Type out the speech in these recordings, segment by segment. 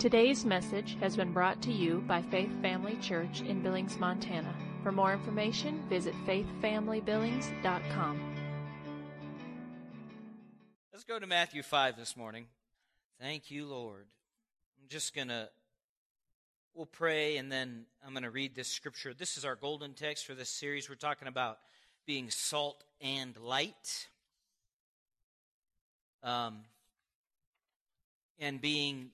Today's message has been brought to you by Faith Family Church in Billings, Montana. For more information, visit faithfamilybillings.com. Let's go to Matthew 5 this morning. Thank you, Lord. We'll pray, and then I'm going to read this scripture. This is our golden text for this series. We're talking about being salt and light. And being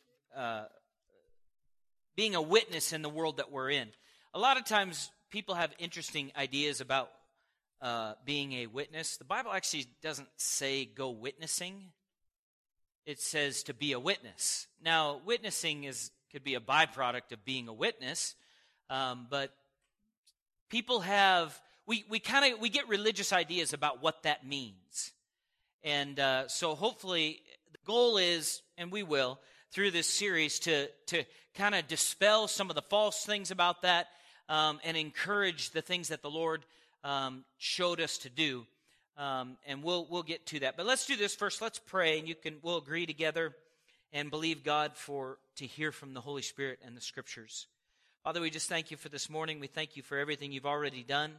a witness in the world that we're in. A lot of times people have interesting ideas about being a witness. The Bible actually doesn't say go witnessing. It says to be a witness. Now, witnessing could be a byproduct of being a witness, but people we get religious ideas about what that means. And so hopefully the goal is, and we will, through this series, to kind of dispel some of the false things about that and encourage the things that the Lord showed us to do. And we'll get to that. But let's do this first. Let's pray, and we'll agree together and believe God to hear from the Holy Spirit and the Scriptures. Father, we just thank you for this morning. We thank you for everything you've already done.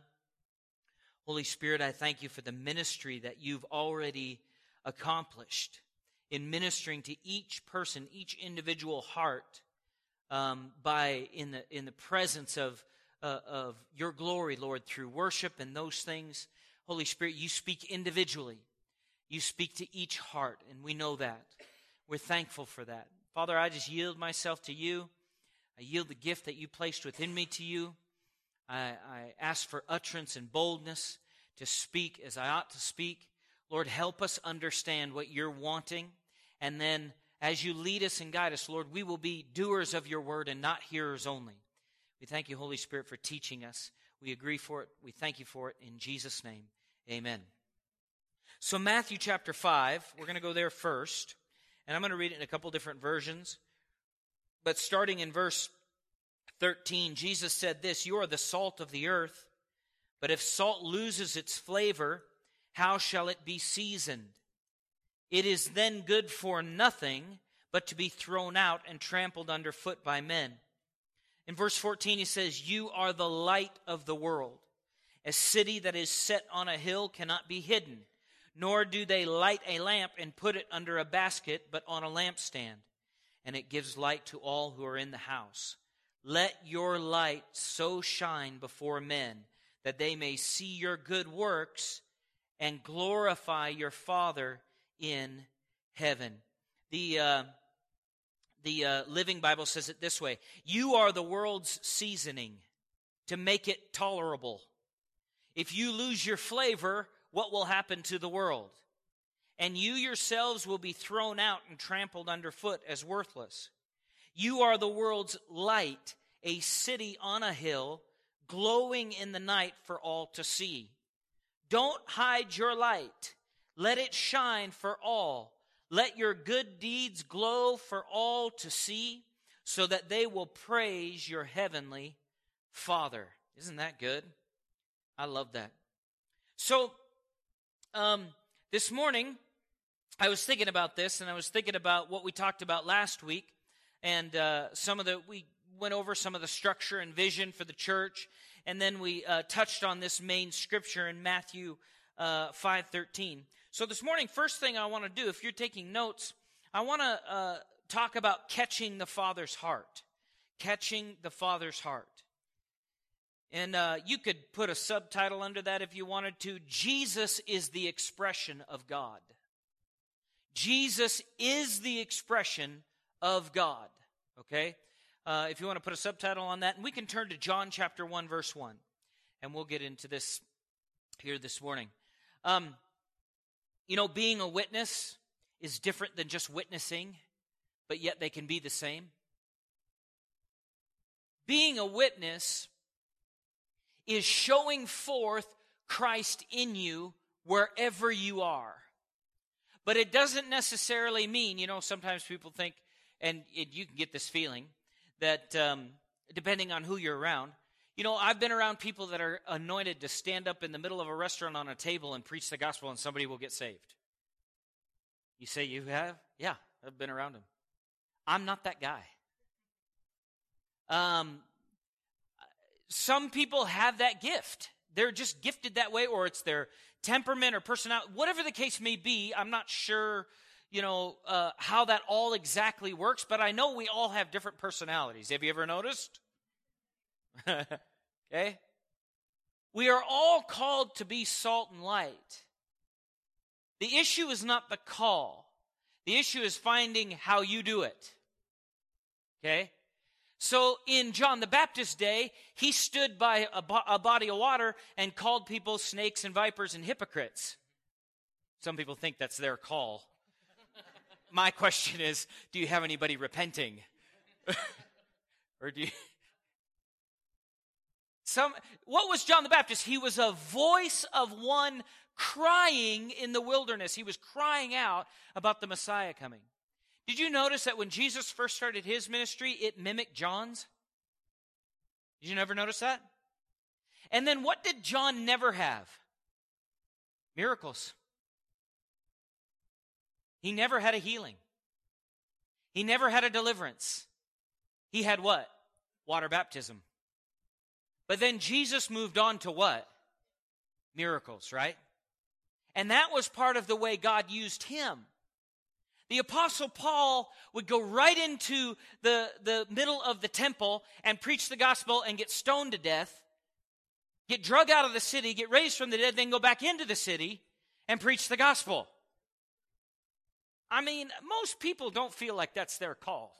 Holy Spirit, I thank you for the ministry that you've already accomplished in ministering to each person, each individual heart, in the presence of your glory, Lord, through worship and those things. Holy Spirit, you speak individually. You speak to each heart, and we know that. We're thankful for that. Father, I just yield myself to you. I yield the gift that you placed within me to you. I ask for utterance and boldness to speak as I ought to speak. Lord, help us understand what you're wanting. And then as you lead us and guide us, Lord, we will be doers of your word and not hearers only. We thank you, Holy Spirit, for teaching us. We agree for it. We thank you for it. In Jesus' name, amen. So Matthew chapter 5, we're going to go there first. And I'm going to read it in a couple different versions. But starting in verse 13, Jesus said this, "You are the salt of the earth, but if salt loses its flavor, how shall it be seasoned? It is then good for nothing but to be thrown out and trampled underfoot by men." In verse 14, he says, "You are the light of the world. A city that is set on a hill cannot be hidden, nor do they light a lamp and put it under a basket, but on a lampstand, and it gives light to all who are in the house. Let your light so shine before men that they may see your good works and glorify your Father in heaven." The Living Bible says it this way: "You are the world's seasoning to make it tolerable. If you lose your flavor, what will happen to the world? And you yourselves will be thrown out and trampled underfoot as worthless. You are the world's light, a city on a hill, glowing in the night for all to see. Don't hide your light. Let it shine for all. Let your good deeds glow for all to see, so that they will praise your heavenly Father." Isn't that good? I love that. So, this morning, I was thinking about this, and I was thinking about what we talked about last week, and we went over some of the structure and vision for the church, and then we touched on this main scripture in Matthew 5:13. So this morning, first thing I want to do, if you're taking notes, I want to talk about catching the Father's heart. Catching the Father's heart. And you could put a subtitle under that if you wanted to. Jesus is the expression of God. Jesus is the expression of God. Okay? If you want to put a subtitle on that. And we can turn to John chapter 1, verse 1. And we'll get into this here this morning. Being a witness is different than just witnessing, but yet they can be the same. Being a witness is showing forth Christ in you wherever you are. But it doesn't necessarily mean, sometimes people think, and you can get this feeling, that depending on who you're around, I've been around people that are anointed to stand up in the middle of a restaurant on a table and preach the gospel and somebody will get saved. You say you have? Yeah, I've been around them. I'm not that guy. Some people have that gift. They're just gifted that way, or it's their temperament or personality. Whatever the case may be, I'm not sure, how that all exactly works, but I know we all have different personalities. Have you ever noticed? Okay? We are all called to be salt and light. The issue is not the call. The issue is finding how you do it. Okay? So in John the Baptist's day, he stood by a body of water and called people snakes and vipers and hypocrites. Some people think that's their call. My question is, do you have anybody repenting? Or do you... What was John the Baptist? He was a voice of one crying in the wilderness. He was crying out about the Messiah coming. Did you notice that when Jesus first started his ministry, it mimicked John's? Did you never notice that? And then what did John never have? Miracles. He never had a healing. He never had a deliverance. He had what? Water baptism. But then Jesus moved on to what? Miracles, right? And that was part of the way God used him. The Apostle Paul would go right into the middle of the temple and preach the gospel and get stoned to death, get drug out of the city, get raised from the dead, then go back into the city and preach the gospel. I mean, most people don't feel like that's their call.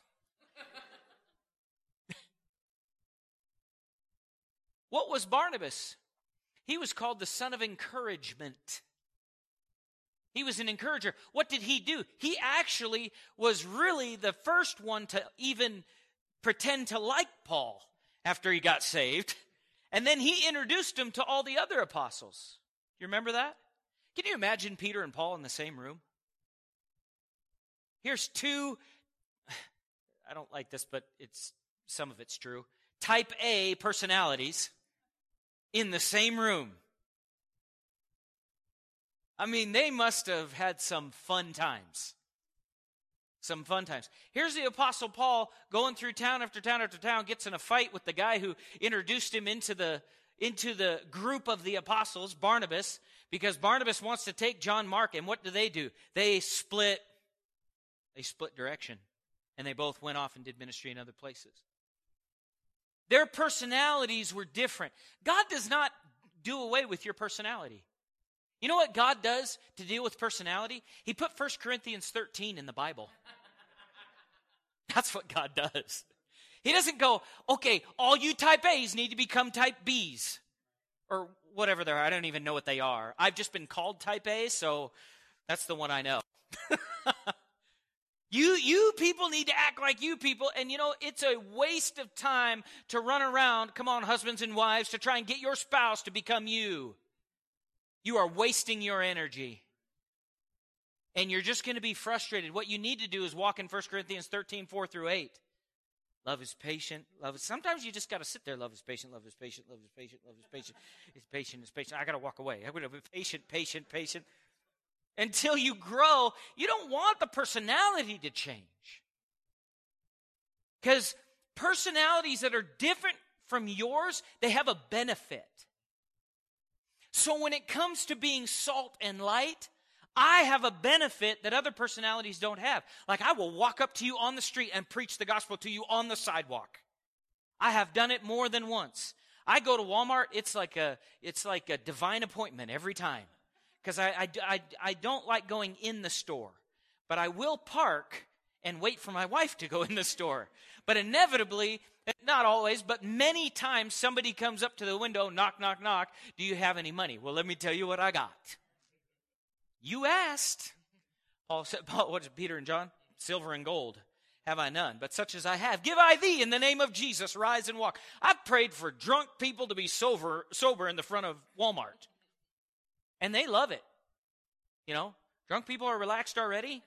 What was Barnabas? He was called the son of encouragement. He was an encourager. What did he do? He actually was really the first one to even pretend to like Paul after he got saved. And then he introduced him to all the other apostles. You remember that? Can you imagine Peter and Paul in the same room? Here's two, I don't like this, but some of it's true, type A personalities in the same room. I mean, they must have had some fun times. Some fun times. Here's the Apostle Paul going through town after town after town, gets in a fight with the guy who introduced him into the group of the apostles, Barnabas, because Barnabas wants to take John Mark, and what do? They split direction, and they both went off and did ministry in other places. Their personalities were different. God does not do away with your personality. You know what God does to deal with personality? He put 1 Corinthians 13 in the Bible. That's what God does. He doesn't go, okay, all you type A's need to become type B's. Or whatever they are. I don't even know what they are. I've just been called type A, so that's the one I know. You people need to act like you people, and it's a waste of time to run around, come on, husbands and wives, to try and get your spouse to become you. You are wasting your energy. And you're just going to be frustrated. What you need to do is walk in 1 Corinthians 13, 4 through 8. Love is patient. Sometimes you just got to sit there. Love is patient, love is patient, love is patient, love is patient. It's patient, it's patient. I got to walk away. I'm going to be patient. Until you grow, you don't want the personality to change. Because personalities that are different from yours, they have a benefit. So when it comes to being salt and light, I have a benefit that other personalities don't have. Like I will walk up to you on the street and preach the gospel to you on the sidewalk. I have done it more than once. I go to Walmart, it's like a divine appointment every time. Because I don't like going in the store. But I will park and wait for my wife to go in the store. But inevitably, not always, but many times somebody comes up to the window, knock, knock, knock. Do you have any money? Well, let me tell you what I got. You asked. Paul said, what is Peter and John? Silver and gold have I none, but such as I have, give I thee in the name of Jesus. Rise and walk. I've prayed for drunk people to be sober in the front of Walmart. And they love it. Drunk people are relaxed already.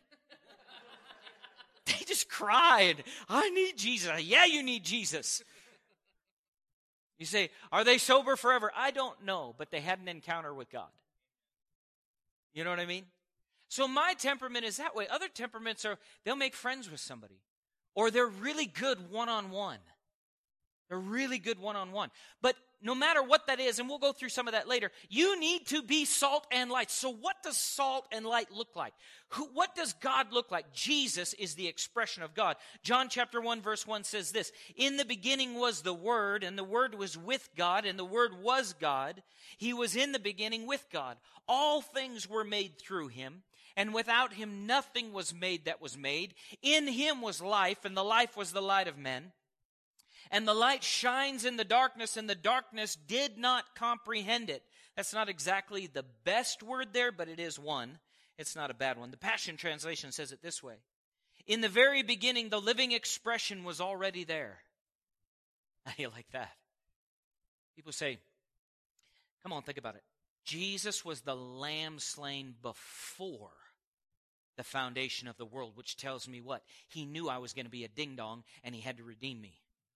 They just cried. I need Jesus. Yeah, you need Jesus. You say, are they sober forever? I don't know, but they had an encounter with God. You know what I mean? So my temperament is that way. Other temperaments they'll make friends with somebody. Or they're really good one-on-one. They're really good one-on-one. But no matter what that is, and we'll go through some of that later, you need to be salt and light. So what does salt and light look like? What does God look like? Jesus is the expression of God. John chapter 1 verse 1 says this, "In the beginning was the Word, and the Word was with God, and the Word was God. He was in the beginning with God. All things were made through Him, and without Him nothing was made that was made. In Him was life, and the life was the light of men. And the light shines in the darkness, and the darkness did not comprehend it." That's not exactly the best word there, but it is one. It's not a bad one. The Passion Translation says it this way. "In the very beginning, the living expression was already there." How do you like that? People say, come on, think about it. Jesus was the lamb slain before the foundation of the world, which tells me what? He knew I was going to be a ding-dong, and He had to redeem me.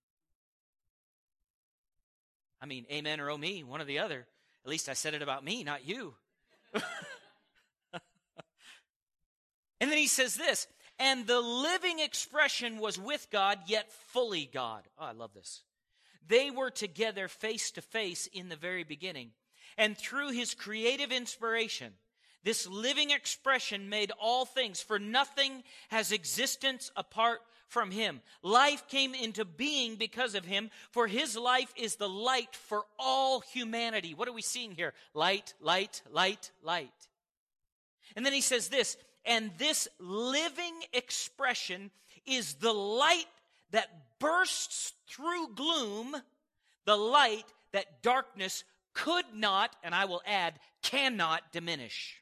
I mean, amen or oh me, one or the other. At least I said it about me, not you. And then he says this, "And the living expression was with God, yet fully God." Oh, I love this. "They were together face to face in the very beginning. And through His creative inspiration, this living expression made all things, for nothing has existence apart from Him. Life came into being because of Him, for His life is the light for all humanity." What are we seeing here? Light, light, light, light. And then he says this, "And this living expression is the light that bursts through gloom, the light that darkness could not," and I will add, cannot diminish.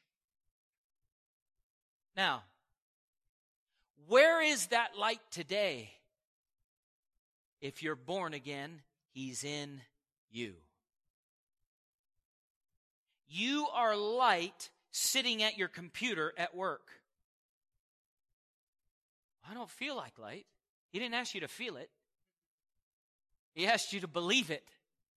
Now, where is that light today? If you're born again, He's in you. You are light sitting at your computer at work. I don't feel like light. He didn't ask you to feel it. He asked you to believe it.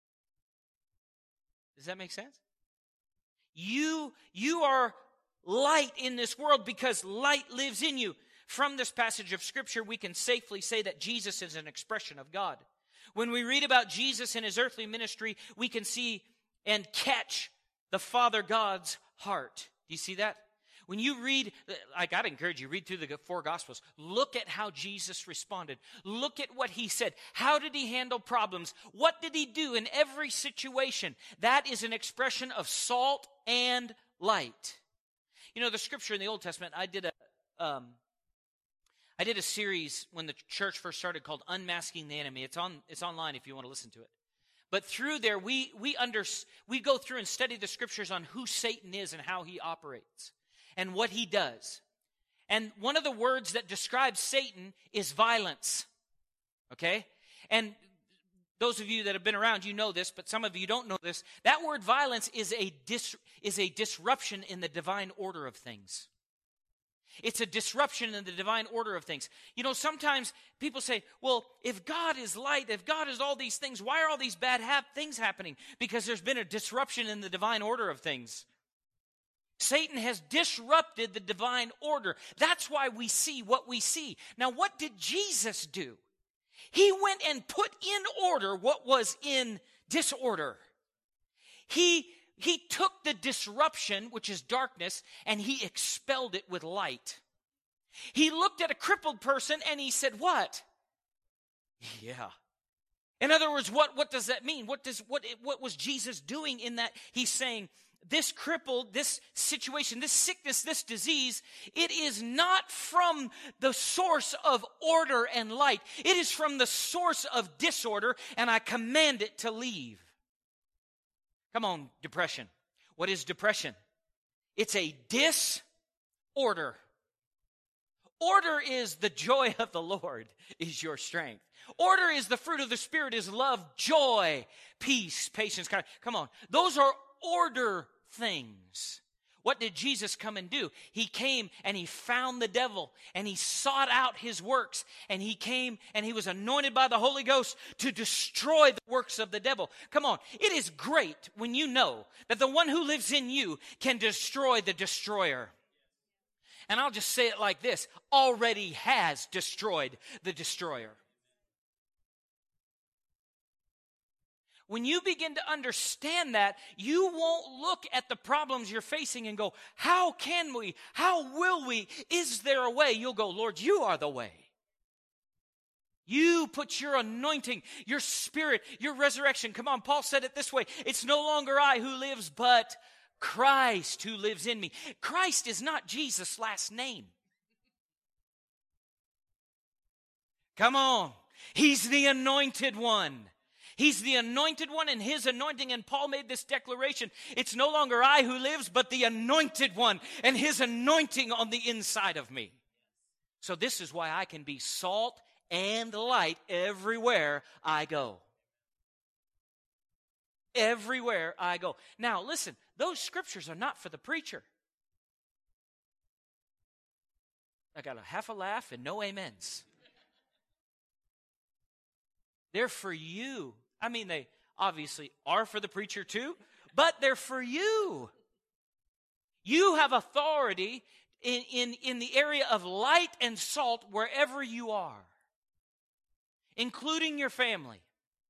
Does that make sense? You are light in this world because light lives in you. From this passage of Scripture, we can safely say that Jesus is an expression of God. When we read about Jesus and His earthly ministry, we can see and catch the Father God's heart. Do you see that? When you read, like I'd encourage you, read through the 4 Gospels. Look at how Jesus responded. Look at what He said. How did He handle problems? What did He do in every situation? That is an expression of salt and light. You know, the Scripture in the Old Testament, I did a series when the church first started called Unmasking the Enemy. It's online if you want to listen to it. But through there, we go through and study the Scriptures on who Satan is and how he operates and what he does. And one of the words that describes Satan is violence. Okay? And those of you that have been around, you know this, but some of you don't know this. That word violence is a disruption in the divine order of things. It's a disruption in the divine order of things. You know, sometimes people say, well, if God is light, if God is all these things, why are all these bad things happening? Because there's been a disruption in the divine order of things. Satan has disrupted the divine order. That's why we see what we see. Now, what did Jesus do? He went and put in order what was in disorder. He took the disruption, which is darkness, and He expelled it with light. He looked at a crippled person and He said, what? Yeah. In other words, what does that mean? What was Jesus doing in that? He's saying, this crippled, this situation, this sickness, this disease, it is not from the source of order and light. It is from the source of disorder, and I command it to leave. Come on, depression. What is depression? It's a disorder. Order is the joy of the Lord is your strength. Order is the fruit of the Spirit is love, joy, peace, patience. Come on. Those are order things. What did Jesus come and do? He came and He found the devil and He sought out his works, and He came and He was anointed by the Holy Ghost to destroy the works of the devil. Come on. It is great when you know that the one who lives in you can destroy the destroyer. And I'll just say it like this, already has destroyed the destroyer. When you begin to understand that, you won't look at the problems you're facing and go, how can we? How will we? Is there a way? You'll go, Lord, you are the way. You put your anointing, your spirit, your resurrection. Come on, Paul said it this way. It's no longer I who lives, but Christ who lives in me. Christ is not Jesus' last name. Come on. He's the anointed one. He's the anointed one, and his anointing, and Paul made this declaration, it's no longer I who lives, but the anointed one, and his anointing on the inside of me. So this is why I can be salt and light everywhere I go. Everywhere I go. Now, listen, those scriptures are not for the preacher. I got a half a laugh and no amens. They're for you. I mean, they obviously are for the preacher too, but they're for you. You have authority in the area of light and salt wherever you are, including your family,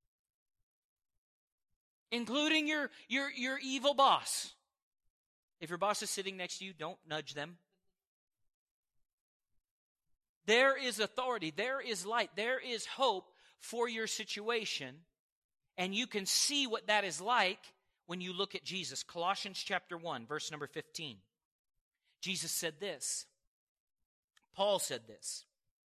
including your evil boss. If your boss is sitting next to you, don't nudge them. There is authority, there is light, there is hope for your situation, and you can see what that is like when you look at Jesus. Colossians chapter 1, verse number 15. Jesus said this. Paul said this.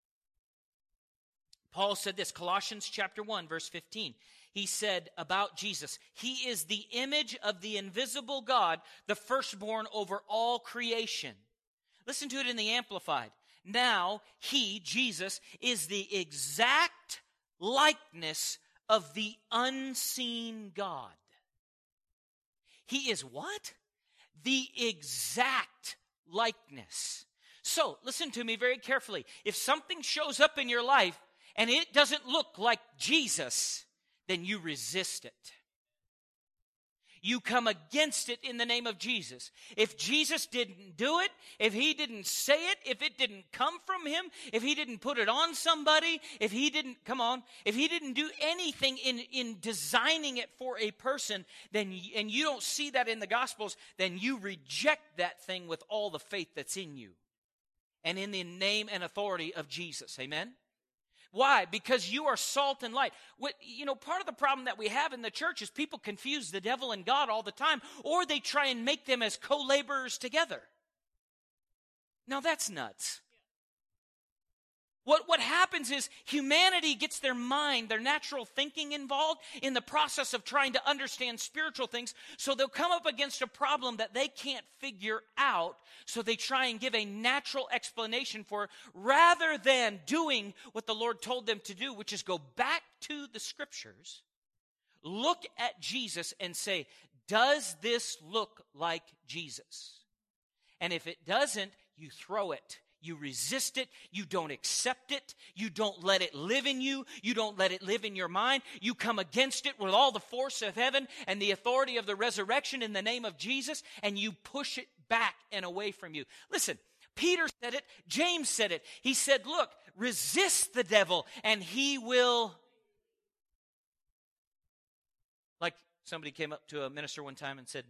Paul said this, Colossians chapter 1, verse 15. He said about Jesus, he is the image of the invisible God, the firstborn over all creation. Listen to it in the Amplified. Now, he, Jesus, is the exact likeness of the unseen God. He is what? The exact likeness. So, listen to me very carefully. If something shows up in your life and it doesn't look like Jesus, then you resist it. You come against it in the name of Jesus. If Jesus didn't do it, if he didn't say it, if it didn't come from him, if he didn't put it on somebody, if he didn't do anything in designing it for a person, then, and you don't see that in the Gospels, then you reject that thing with all the faith that's in you. And in the name and authority of Jesus. Amen? Why? Because you are salt and light. Part of the problem that we have in the church is people confuse the devil and God all the time, or they try and make them as co-laborers together. Now that's nuts. What happens is humanity gets their mind, their natural thinking involved in the process of trying to understand spiritual things, so they'll come up against a problem that they can't figure out, so they try and give a natural explanation for it, rather than doing what the Lord told them to do, which is go back to the Scriptures, look at Jesus and say, does this look like Jesus? And if it doesn't, you throw it. You resist it. You don't accept it. You don't let it live in you. You don't let it live in your mind. You come against it with all the force of heaven and the authority of the resurrection in the name of Jesus, and you push it back and away from you. Listen, Peter said it. James said it. He said, look, resist the devil and he will. Like somebody came up to a minister one time and said,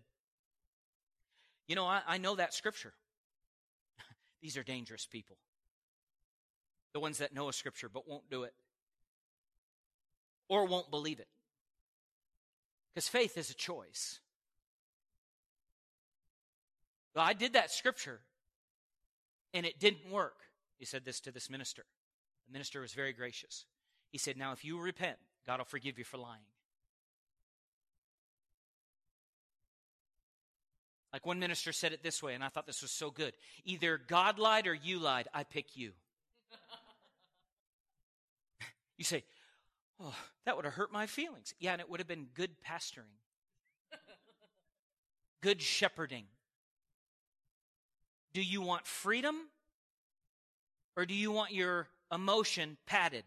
I know that scripture. These are dangerous people. The ones that know a scripture but won't do it. Or won't believe it. Because faith is a choice. Well, I did that scripture and it didn't work. He said this to this minister. The minister was very gracious. He said, now if you repent, God will forgive you for lying. Like one minister said it this way, and I thought this was so good. Either God lied or you lied. I pick you. You say, oh, that would have hurt my feelings. Yeah, and it would have been good pastoring. Good shepherding. Do you want freedom? Or do you want your emotion padded?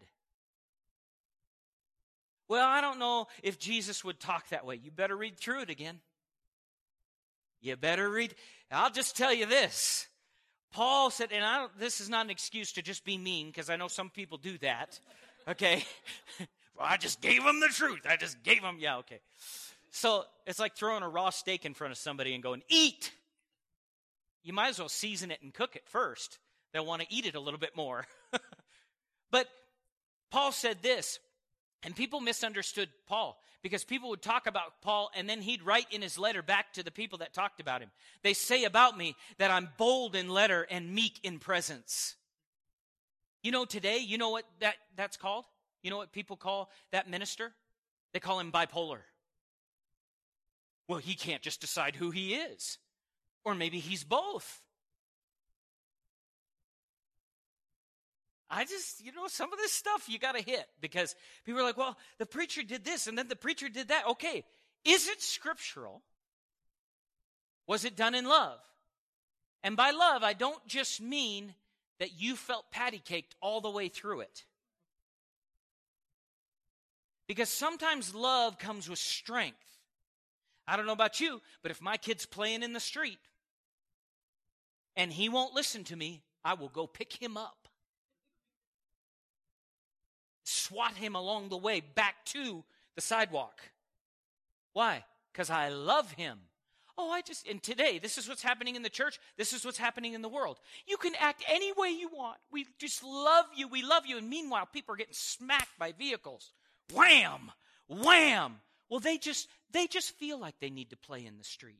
Well, I don't know if Jesus would talk that way. You better read through it again. You better read. I'll just tell you this. Paul said, and this is not an excuse to just be mean, because I know some people do that. Okay? Well, I just gave them the truth. I just gave them. Yeah, okay. So it's like throwing a raw steak in front of somebody and going, eat. You might as well season it and cook it first. They'll want to eat it a little bit more. But Paul said this, and people misunderstood Paul because people would talk about Paul and then he'd write in his letter back to the people that talked about him. They say about me that I'm bold in letter and meek in presence. You know, today, you know what that's called? You know what people call that minister? They call him bipolar. Well, he can't just decide who he is. Or maybe he's both. Some of this stuff you got to hit because people are like, well, the preacher did this and then the preacher did that. Okay, is it scriptural? Was it done in love? And by love, I don't just mean that you felt patty-caked all the way through it. Because sometimes love comes with strength. I don't know about you, but if my kid's playing in the street and he won't listen to me, I will go pick him up. Swat him along the way back to the sidewalk. Why? Because I love him. And today, this is what's happening in the church. This is what's happening in the world. You can act any way you want. We just love you. We love you. And meanwhile, people are getting smacked by vehicles. Wham! Wham! Well, they just feel like they need to play in the street.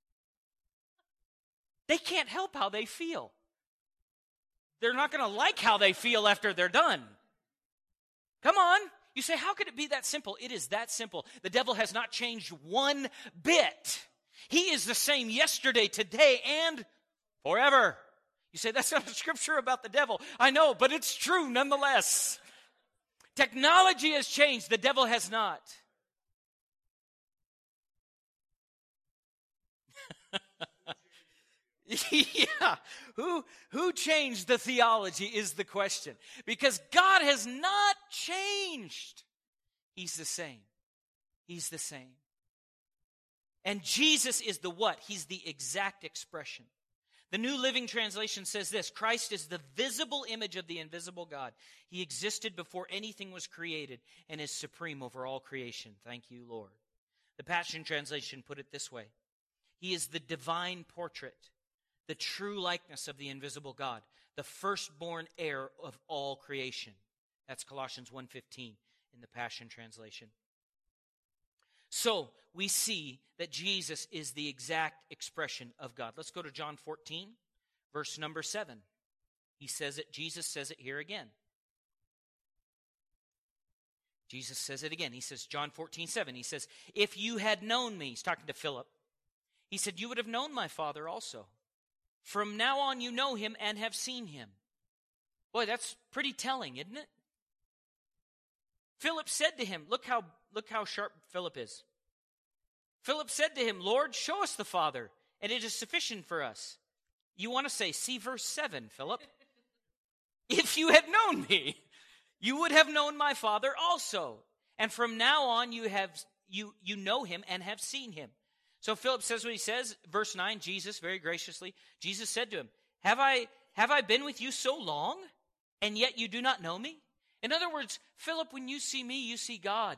They can't help how they feel. They're not going to like how they feel after they're done. Come on. You say, how could it be that simple? It is that simple. The devil has not changed one bit. He is the same yesterday, today, and forever. You say, that's not a scripture about the devil. I know, but it's true nonetheless. Technology has changed. The devil has not. Yeah. Who changed the theology is the question. Because God has not changed. He's the same. He's the same. And Jesus is the what? He's the exact expression. The New Living Translation says this: Christ is the visible image of the invisible God. He existed before anything was created and is supreme over all creation. Thank you, Lord. The Passion Translation put it this way: He is the divine portrait, the true likeness of the invisible God, the firstborn heir of all creation. That's Colossians 1:15 in the Passion Translation. So we see that Jesus is the exact expression of God. Let's go to John 14, verse number 7. He says it, Jesus says it here again. Jesus says it again. He says, John 14:7, he says, if you had known me, he's talking to Philip, he said, you would have known my Father also. From now on you know him and have seen him. Boy, that's pretty telling, isn't it? Philip said to him, look how sharp Philip is. Philip said to him, Lord, show us the Father, and it is sufficient for us. You want to say, see verse 7, Philip. If you had known me, you would have known my Father also. And from now on you know him and have seen him. So Philip says what he says. Verse 9, Jesus, very graciously, Jesus said to him, Have I been with you so long, and yet you do not know me? In other words, Philip, when you see me, you see God.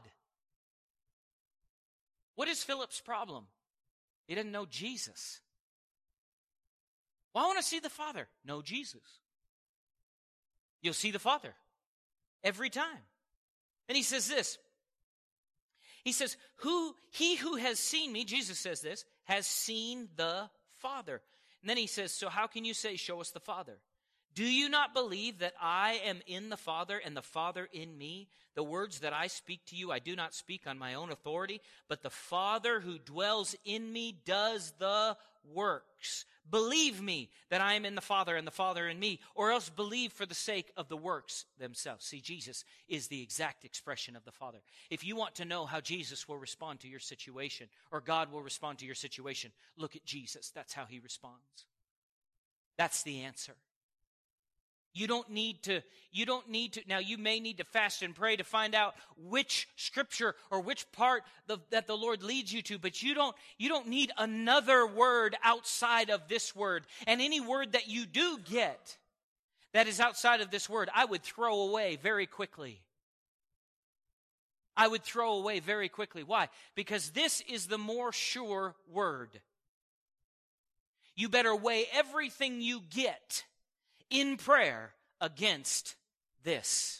What is Philip's problem? He doesn't know Jesus. Well, I want to see the Father. Know Jesus. You'll see the Father every time. And he says this. He says, he who has seen me, Jesus says this, has seen the Father. And then he says, so how can you say, show us the Father? Do you not believe that I am in the Father and the Father in me? The words that I speak to you, I do not speak on my own authority, but the Father who dwells in me does the works. Believe me that I am in the Father and the Father in me, or else believe for the sake of the works themselves. See, Jesus is the exact expression of the Father. If you want to know how Jesus will respond to your situation, or God will respond to your situation, look at Jesus. That's how he responds. That's the answer. You don't need to, now you may need to fast and pray to find out which scripture or which part that the Lord leads you to, but you don't need another word outside of this word. And any word that you do get that is outside of this word, I would throw away very quickly. I would throw away very quickly. Why? Because this is the more sure word. You better weigh everything you get in prayer against this.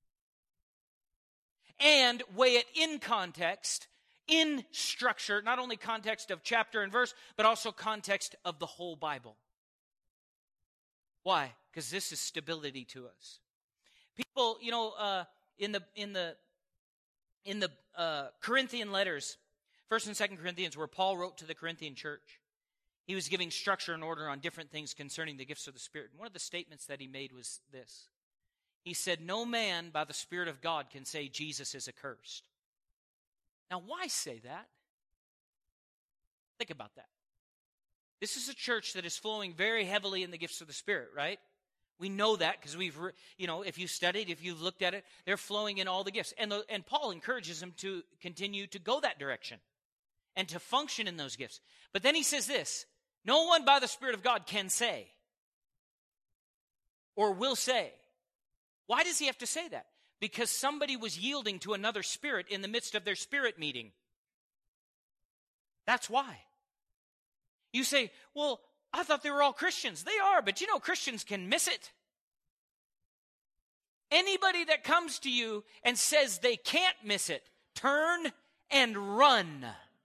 And weigh it in context, in structure, not only context of chapter and verse, but also context of the whole Bible. Why? Because this is stability to us. People, in the Corinthian letters, 1st and 2nd Corinthians, where Paul wrote to the Corinthian church, he was giving structure and order on different things concerning the gifts of the Spirit. And one of the statements that he made was this. He said, no man by the Spirit of God can say Jesus is accursed. Now, why say that? Think about that. This is a church that is flowing very heavily in the gifts of the Spirit, right? We know that because if you studied, if you've looked at it, they're flowing in all the gifts. And Paul encourages them to continue to go that direction and to function in those gifts. But then he says this, no one by the Spirit of God can say or will say. Why does he have to say that? Because somebody was yielding to another spirit in the midst of their spirit meeting. That's why. You say, well, I thought they were all Christians. They are, but Christians can miss it. Anybody that comes to you and says they can't miss it, turn and run.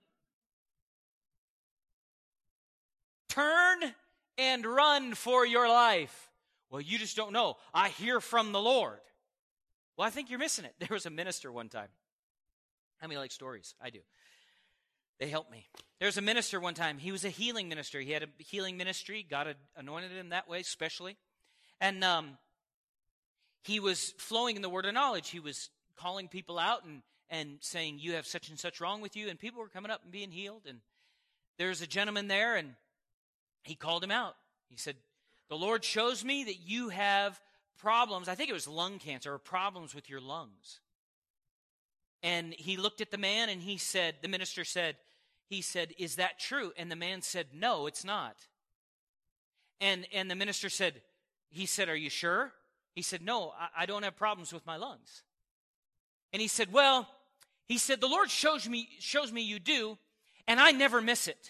Turn and run for your life. Well, you just don't know. I hear from the Lord. Well, I think you're missing it. There was a minister one time. How many like stories? I do. They help me. There was a minister one time. He was a healing minister. He had a healing ministry. God had anointed him that way, especially. And he was flowing in the word of knowledge. He was calling people out and saying, you have such and such wrong with you. And people were coming up and being healed. And there was a gentleman there, and he called him out. He said, the Lord shows me that you have problems. I think it was lung cancer or problems with your lungs. And he looked at the man and the minister said, is that true? And the man said, no, it's not. And the minister said, are you sure? He said, no, I don't have problems with my lungs. And he said, the Lord shows me you do, and I never miss it.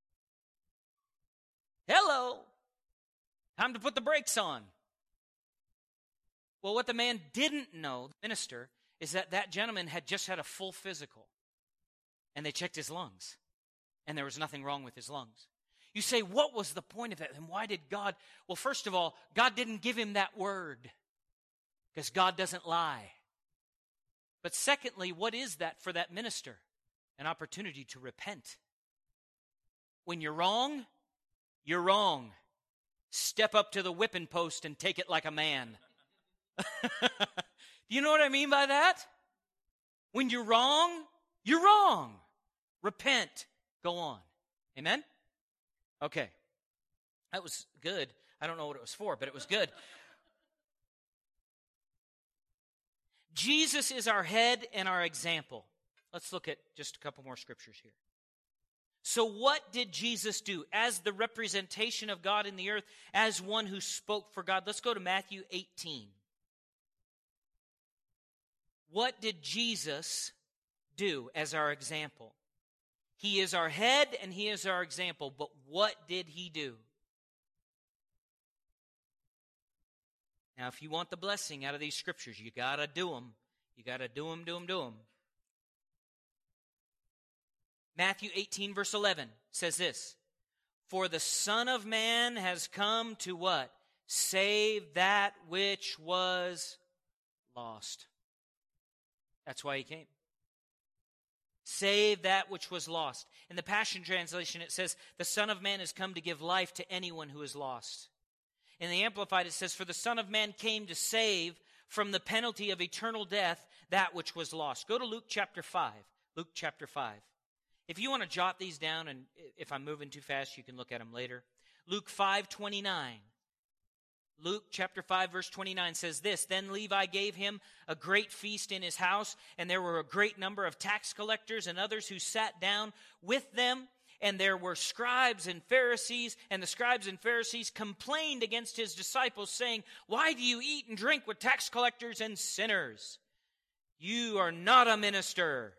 Hello. Time to put the brakes on. Well, what the man didn't know, the minister, is that gentleman had just had a full physical. And they checked his lungs. And there was nothing wrong with his lungs. You say, what was the point of that? And why did God? Well, first of all, God didn't give him that word. Because God doesn't lie. But secondly, what is that for that minister? An opportunity to repent. When you're wrong, you're wrong. Step up to the whipping post and take it like a man. Do you know what I mean by that? When you're wrong, you're wrong. Repent. Go on. Amen? Okay. That was good. I don't know what it was for, but it was good. Jesus is our head and our example. Let's look at just a couple more scriptures here. So what did Jesus do as the representation of God in the earth, as one who spoke for God? Let's go to Matthew 18. What did Jesus do as our example? He is our head and he is our example, but what did he do? Now, if you want the blessing out of these scriptures, you got to do them. You got to do them. Matthew 18, verse 11 says this, for the Son of Man has come to what? Save that which was lost. That's why he came. Save that which was lost. In the Passion Translation, it says, the Son of Man has come to give life to anyone who is lost. In the Amplified, it says, for the Son of Man came to save from the penalty of eternal death that which was lost. Go to Luke chapter 5. Luke chapter 5. If you want to jot these down, and if I'm moving too fast, you can look at them later. Luke 5:29. Luke chapter 5, verse 29 says this, then Levi gave him a great feast in his house, and there were a great number of tax collectors and others who sat down with them. And there were scribes and Pharisees, and the scribes and Pharisees complained against his disciples, saying, why do you eat and drink with tax collectors and sinners? You are not a minister.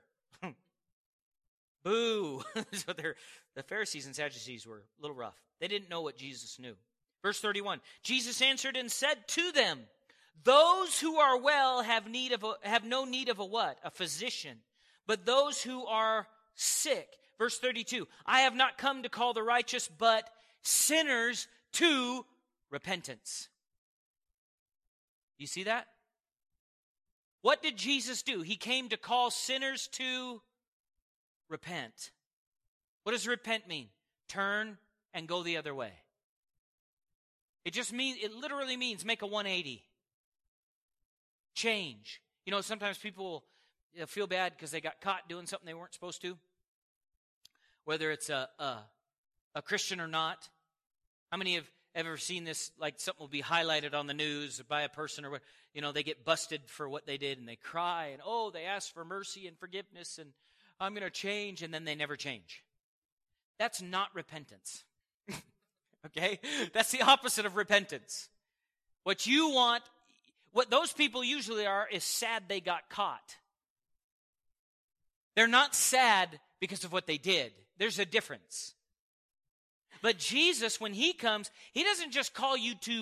Boo. So the Pharisees and Sadducees were a little rough. They didn't know what Jesus knew. Verse 31, Jesus answered and said to them, those who are well have no need of a what? A physician. But those who are sick. Verse 32, I have not come to call the righteous, but sinners to repentance. You see that? What did Jesus do? He came to call sinners to repent. What does repent mean? Turn and go the other way. It literally means make a 180. Change. You know, sometimes people feel bad because they got caught doing something they weren't supposed to. Whether it's a Christian or not. How many have ever seen this, like something will be highlighted on the news by a person or, you know, they get busted for what they did and they cry and, oh, they ask for mercy and forgiveness and I'm going to change, and then they never change. That's not repentance. Okay? That's the opposite of repentance. What those people usually are is sad they got caught. They're not sad because of what they did. There's a difference. But Jesus, when he comes, he doesn't just come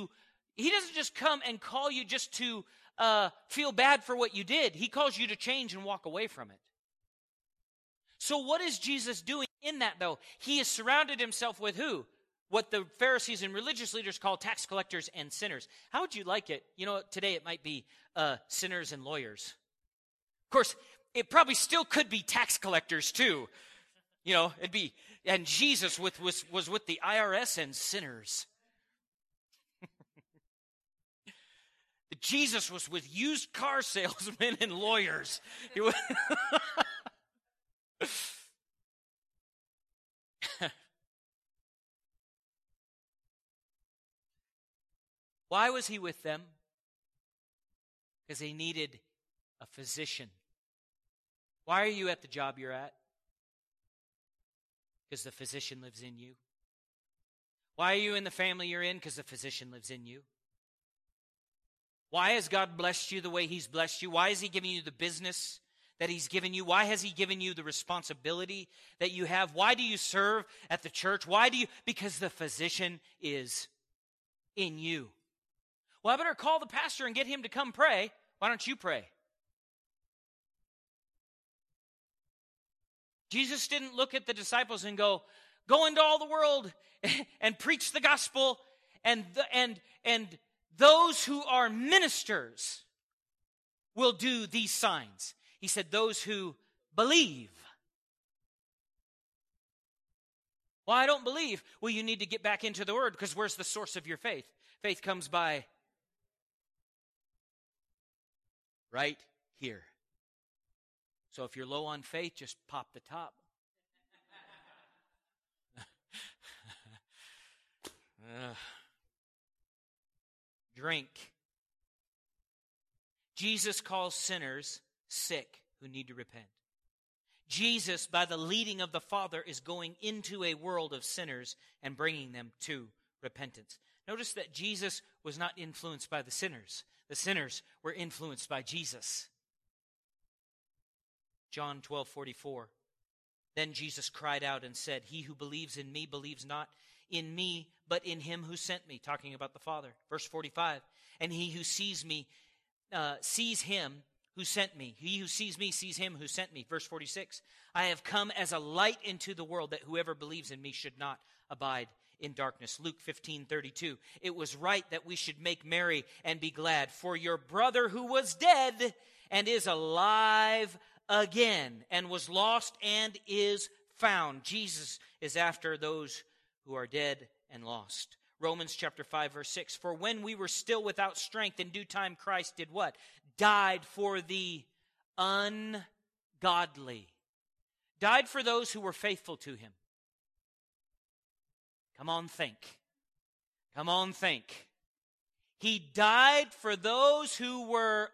and call you just to feel bad for what you did. He calls you to change and walk away from it. So what is Jesus doing in that, though? He has surrounded himself with who? What the Pharisees and religious leaders call tax collectors and sinners. How would you like it? You know, today it might be sinners and lawyers. Of course, it probably still could be tax collectors too. You know, and Jesus was with the IRS and sinners. Jesus was with used car salesmen and lawyers. Why was he with them? Because they needed a physician. Why are you at the job you're at? Because the physician lives in you. Why are you in the family you're in? Because the physician lives in you. Why has God blessed you the way he's blessed you? Why is he giving you the business that he's given you? Why has he given you the responsibility that you have? Why do you serve at the church? Because the physician is in you. Well, I better call the pastor and get him to come pray. Why don't you pray? Jesus didn't look at the disciples and go into all the world and preach the gospel, and those who are ministers will do these signs. He said those who believe. Well, I don't believe. Well, you need to get back into the Word, because where's the source of your faith? Faith comes by right here. So if you're low on faith, just pop the top. Drink. Jesus calls sinners sick who need to repent. Jesus, by the leading of the Father, is going into a world of sinners and bringing them to repentance. Notice that Jesus was not influenced by the sinners. The sinners were influenced by Jesus. John 12:44. Then Jesus cried out and said, he who believes in me believes not in me, but in him who sent me. Talking about the Father. Verse 45. And he who sees me sees him who sent me. He who sees me sees him who sent me. Verse 46. I have come as a light into the world, that whoever believes in me should not abide in darkness. Luke 15:32. It was right that we should make merry and be glad, for your brother who was dead and is alive again, and was lost and is found. Jesus is after those who are dead and lost. Romans chapter 5 verse 6. For when we were still without strength, in due time Christ did what? Died for the ungodly. Died for those who were faithful to him. Come on, think. Come on, think. He died for those who were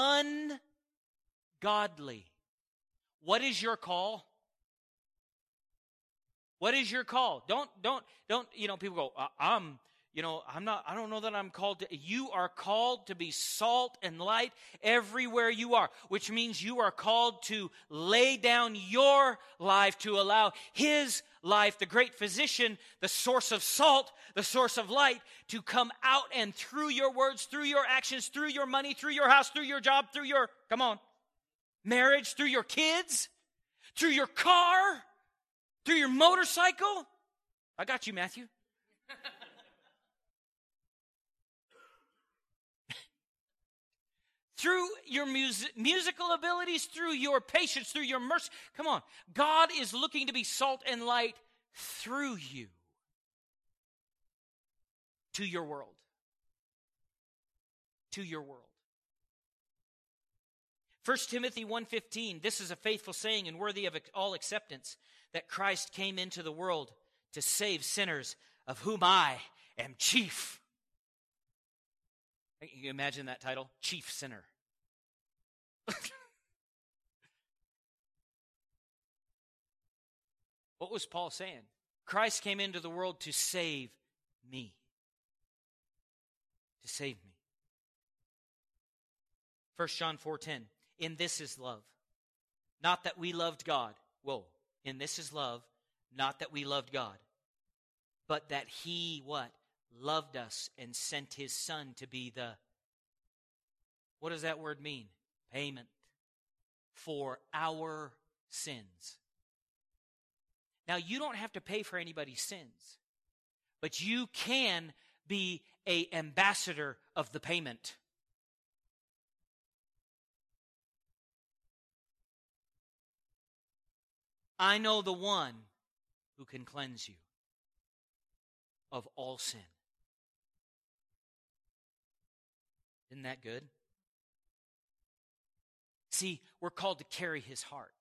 ungodly. What is your call? What is your call? Don't, people go, I don't know that I'm called to. You are called to be salt and light everywhere you are, which means you are called to lay down your life to allow His life, the great physician, the source of salt, the source of light, to come out and through your words, through your actions, through your money, through your house, through your job, through your, marriage, through your kids, through your car, through your motorcycle. I got you, Matthew. Through your musical abilities, through your patience, through your mercy. Come on. God is looking to be salt and light through you to your world. To your world. 1 Timothy 1:15, this is a faithful saying and worthy of all acceptance, that Christ came into the world to save sinners, of whom I am chief. You can imagine that title, Chief Sinner. What was Paul saying? Christ came into the world to save me. To save me. 1 John 4:10, in this is love, not that we loved God. Whoa, in this is love, not that we loved God, but that He, what? Loved us and sent His Son to be the, what does that word mean? Payment for our sins. Now, you don't have to pay for anybody's sins, but you can be an ambassador of the payment. I know the one who can cleanse you of all sin. Isn't that good? See, we're called to carry His heart.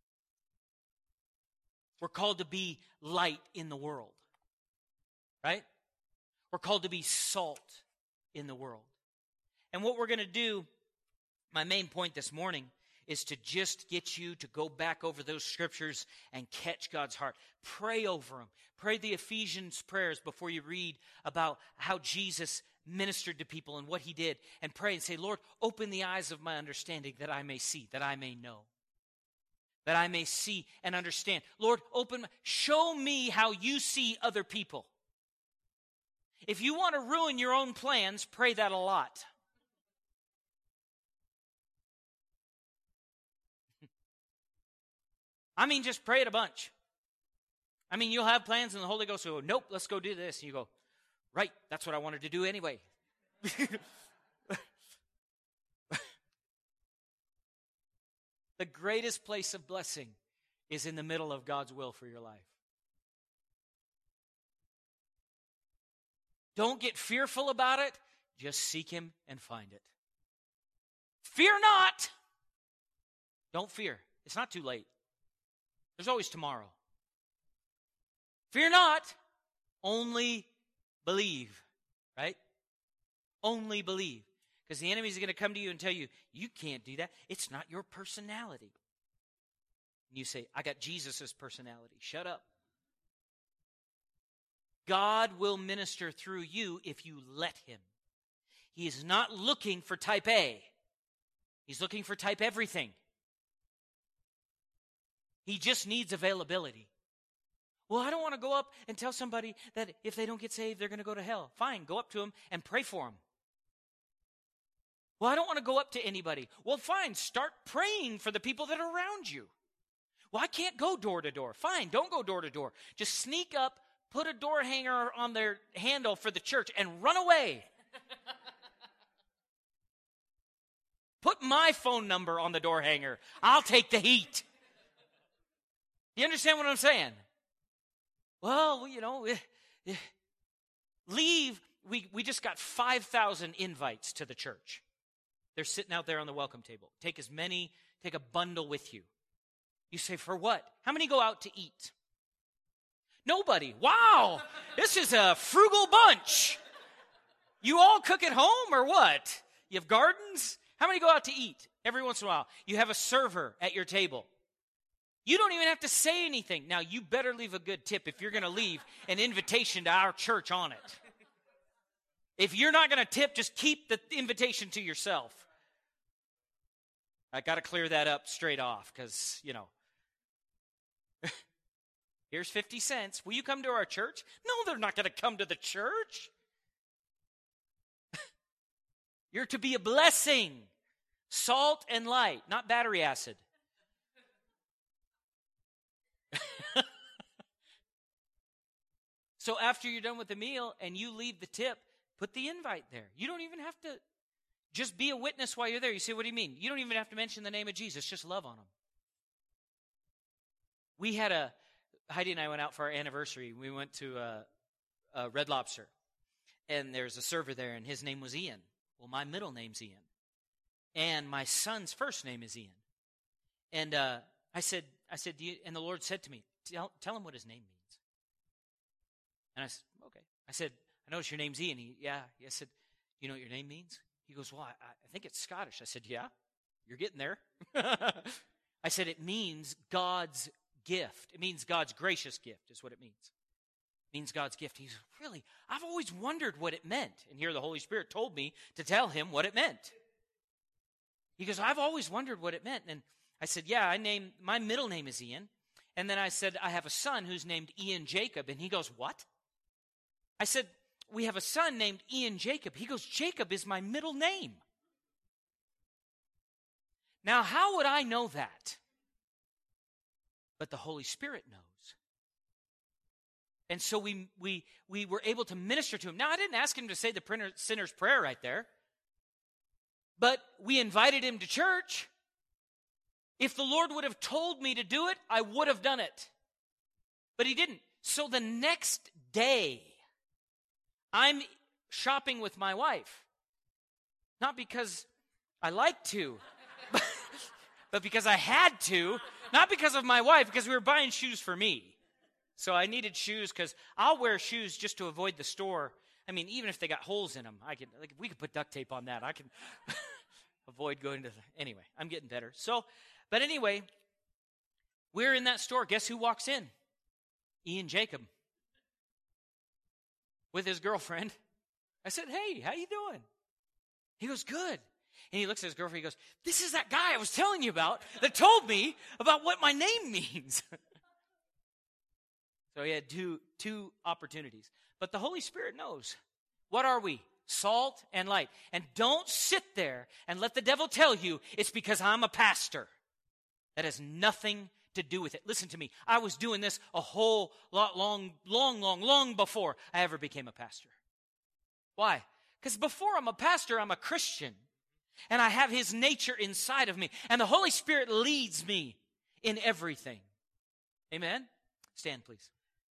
We're called to be light in the world. Right? We're called to be salt in the world. And what we're going to do, my main point this morning, is to just get you to go back over those scriptures and catch God's heart. Pray over them. Pray the Ephesians prayers before you read about how Jesus ministered to people and what He did. And pray and say, Lord, open the eyes of my understanding that I may see, that I may know. That I may see and understand. Lord, show me how you see other people. If you want to ruin your own plans, pray that a lot. Just pray it a bunch. You'll have plans and the Holy Ghost will go, nope, let's go do this. And you go, right, that's what I wanted to do anyway. The greatest place of blessing is in the middle of God's will for your life. Don't get fearful about it. Just seek Him and find it. Fear not. Don't fear. It's not too late. There's always tomorrow. Fear not. Only believe. Right? Only believe. Because the enemy is going to come to you and tell you, you can't do that. It's not your personality. And you say, I got Jesus' personality. Shut up. God will minister through you if you let Him. He is not looking for type A. He's looking for type everything. He just needs availability. Well, I don't want to go up and tell somebody that if they don't get saved, they're going to go to hell. Fine, go up to them and pray for them. Well, I don't want to go up to anybody. Well, fine, start praying for the people that are around you. Well, I can't go door to door. Fine, don't go door to door. Just sneak up, put a door hanger on their handle for the church, and run away. Put my phone number on the door hanger. I'll take the heat. You understand what I'm saying? Well, leave. We just got 5,000 invites to the church. They're sitting out there on the welcome table. Take a bundle with you. You say, for what? How many go out to eat? Nobody. Wow, this is a frugal bunch. You all cook at home or what? You have gardens? How many go out to eat? Every once in a while. You have a server at your table. You don't even have to say anything. Now, you better leave a good tip if you're going to leave an invitation to our church on it. If you're not going to tip, just keep the invitation to yourself. I got to clear that up straight off because, here's 50 cents. Will you come to our church? No, they're not going to come to the church. You're to be a blessing. Salt and light, not battery acid. So after you're done with the meal and you leave the tip, put the invite there. You don't even have to just be a witness while you're there. You say, what do you mean? You don't even have to mention the name of Jesus. Just love on them. We had Heidi and I went out for our anniversary. We went to a Red Lobster. And there's a server there, and his name was Ian. Well, my middle name's Ian. And my son's first name is Ian. And I said, and the Lord said to me, tell him what his name means. And I said, okay. I said, I notice your name's Ian. I said, you know what your name means? He goes, well, I think it's Scottish. I said, yeah, you're getting there. I said, it means God's gift. It means God's gracious gift is what it means. It means God's gift. He's really, I've always wondered what it meant. And here the Holy Spirit told me to tell him what it meant. He goes, I've always wondered what it meant. And I said, yeah, my middle name is Ian. And then I said, I have a son who's named Ian Jacob. And he goes, what? I said, we have a son named Ian Jacob. He goes, Jacob is my middle name. Now, how would I know that? But the Holy Spirit knows. And so we were able to minister to him. Now, I didn't ask him to say the sinner's prayer right there. But we invited him to church. If the Lord would have told me to do it, I would have done it. But he didn't. So the next day, I'm shopping with my wife. Not because I like to, but because I had to. Not because of my wife, because we were buying shoes for me. So I needed shoes because I'll wear shoes just to avoid the store. I mean, even if they got holes in them, if we could put duct tape on that, I can avoid going to anyway, I'm getting better. But anyway, we're in that store. Guess who walks in? Ian Jacob. With his girlfriend. I said, hey, how you doing? He goes, good. And he looks at his girlfriend, he goes, this is that guy I was telling you about that told me about what my name means. So he had two opportunities. But the Holy Spirit knows. What are we? Salt and light. And don't sit there and let the devil tell you it's because I'm a pastor. That has nothing to do with it. Listen to me. I was doing this a whole lot long before I ever became a pastor. Why? Because before I'm a pastor, I'm a Christian. And I have his nature inside of me. And the Holy Spirit leads me in everything. Amen? Stand, please.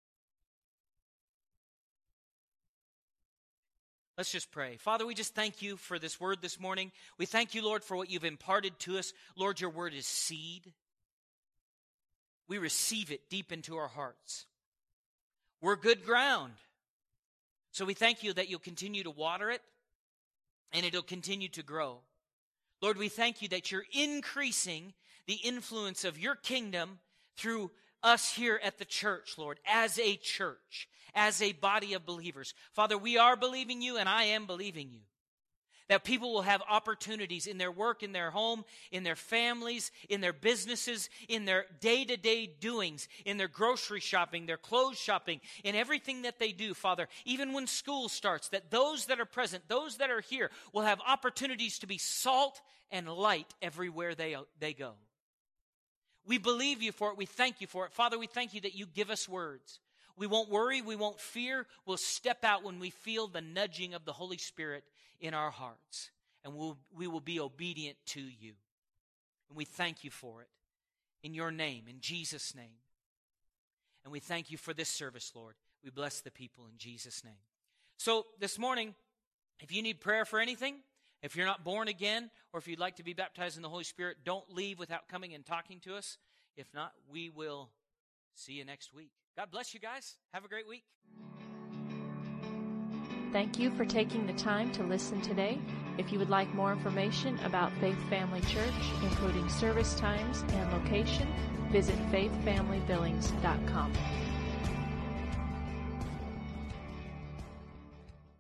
Let's just pray. Father, we just thank you for this word this morning. We thank you, Lord, for what you've imparted to us. Lord, your word is seed. We receive it deep into our hearts. We're good ground. So we thank you that you'll continue to water it and it'll continue to grow. Lord, we thank you that you're increasing the influence of your kingdom through us here at the church, Lord, as a church, as a body of believers. Father, we are believing you and I am believing you. That people will have opportunities in their work, in their home, in their families, in their businesses, in their day-to-day doings, in their grocery shopping, their clothes shopping, in everything that they do, Father, even when school starts, that those that are present, those that are here, will have opportunities to be salt and light everywhere they go. We believe you for it. We thank you for it. Father, we thank you that you give us words. We won't worry. We won't fear. We'll step out when we feel the nudging of the Holy Spirit in our hearts, and we will be obedient to you. And we thank you for it in your name, in Jesus' name. And we thank you for this service, Lord. We bless the people in Jesus' name. So this morning, if you need prayer for anything, if you're not born again, or if you'd like to be baptized in the Holy Spirit, don't leave without coming and talking to us. If not, we will see you next week. God bless you guys. Have a great week. Thank you for taking the time to listen today. If you would like more information about Faith Family Church, including service times and location, visit faithfamilybillings.com.